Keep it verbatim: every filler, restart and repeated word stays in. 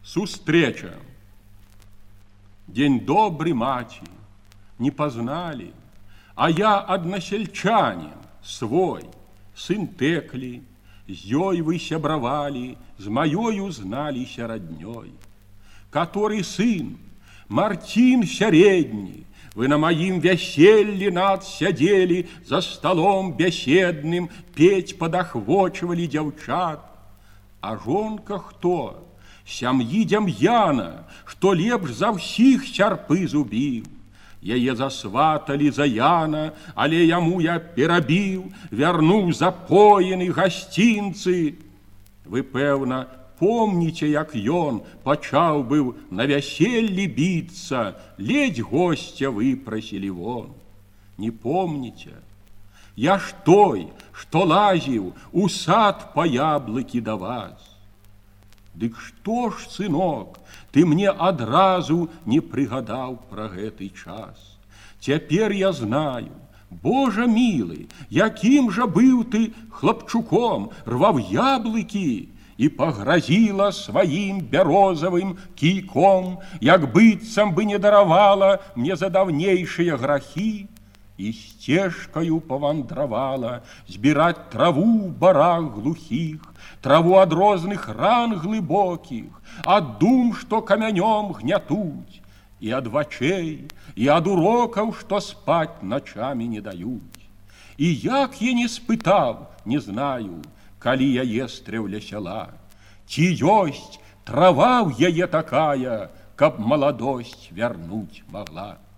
Сустрэча. День добрый, маці, не познали, а я односельчанин свой, сын Теклі, з ёй вы сябравали, з маёю зналіся роднёй. Который сын, Мартин сяредні, вы на моим вяселле над сядели, за столом беседным петь подахвочивали дзяўчат. А жонка хто? Сям'і Дем'яна, што лепш за ўсіх сярпы зубіў. Яе засваталі за Яна, але яму я перабіў, вярнуў запоены гасцінцы. Вы, пэўна, помніце, як ён пачаў быў на вяселлі біцца, ледзь госця выпрасілі вон. Не помніце? Я ж той, што лазіў у сад па яблыкі да вас. Дык што ж, сынок, ты мне адразу не прыгадаў пра гэты час? Цяпер я знаю, Божа мілы, якім жа быў ты хлапчуком, рваў яблыкі і пагразіла сваім бярозавым кійком, як быццам бы не даравала мне за даўнейшыя грахі, і сцежкаю павандравала збіраць траву ў барах глухіх, траву ад розных ран глыбокіх, ад дум, што камянём гнятуць, і ад вачэй, і ад урокаў, што спаць начамі не даюць. І як я не спытаў, не знаю, калі яе стрэўля сяла, ці ёсць трава ў яе такая, каб маладосць вярнуць магла.